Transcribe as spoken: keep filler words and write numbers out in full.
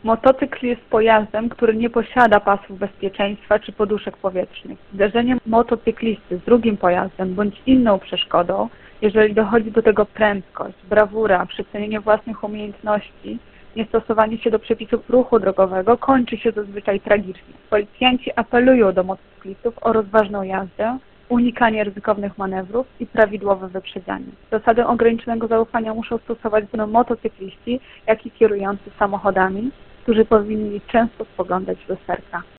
Motocykl jest pojazdem, który nie posiada pasów bezpieczeństwa czy poduszek powietrznych. Zderzenie motocyklisty z drugim pojazdem bądź inną przeszkodą, jeżeli dochodzi do tego prędkość, brawura, przecenienie własnych umiejętności, niestosowanie się do przepisów ruchu drogowego, kończy się zazwyczaj tragicznie. Policjanci apelują do motocyklistów o rozważną jazdę, unikanie ryzykownych manewrów i prawidłowe wyprzedzanie. Zasady ograniczonego zaufania muszą stosować zarówno motocykliści, jak i kierujący samochodami, którzy powinni często spoglądać w lusterka.